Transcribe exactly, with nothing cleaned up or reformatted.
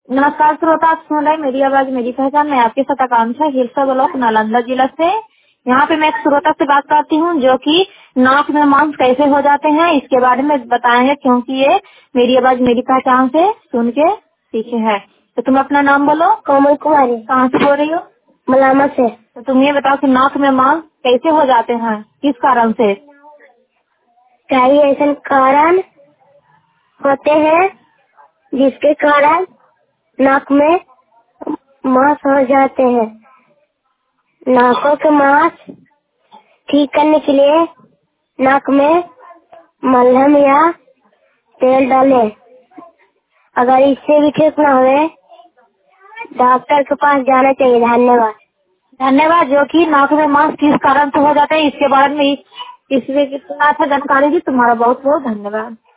नमस्कार श्रोता, आप सुन रहे हैं मेरी आवाज मेरी पहचान। मैं आपके साथ आकांक्षा, हिलसा ब्लॉक, नालंदा जिला से। यहाँ पे मैं एक श्रोता से बात करती हूँ जो कि नाक में मांस कैसे हो जाते हैं इसके बारे में बताएंगे, क्योंकि ये मेरी आवाज मेरी पहचान से सुन के सीखे हैं। तो तुम अपना नाम बोलो। कोमल कुमारी। कहाँ से बोल रही हो? मलामा से। तो तुम ये बताओ कि नाक में मांस कैसे हो जाते हैं, किस कारण से? कई ऐसे कारण होते हैं जिसके कारण नाक में मांस हो जाते हैं। नाकों के मांस ठीक करने के लिए नाक में मलहम या तेल डालें। अगर इससे भी ठीक न हुए डॉक्टर के पास जाना चाहिए। धन्यवाद। धन्यवाद। जो कि नाक में मांस किस कारण से हो जाते हैं इसके बारे में इसमें कितना अच्छा जानकारी दी, तुम्हारा बहुत बहुत धन्यवाद।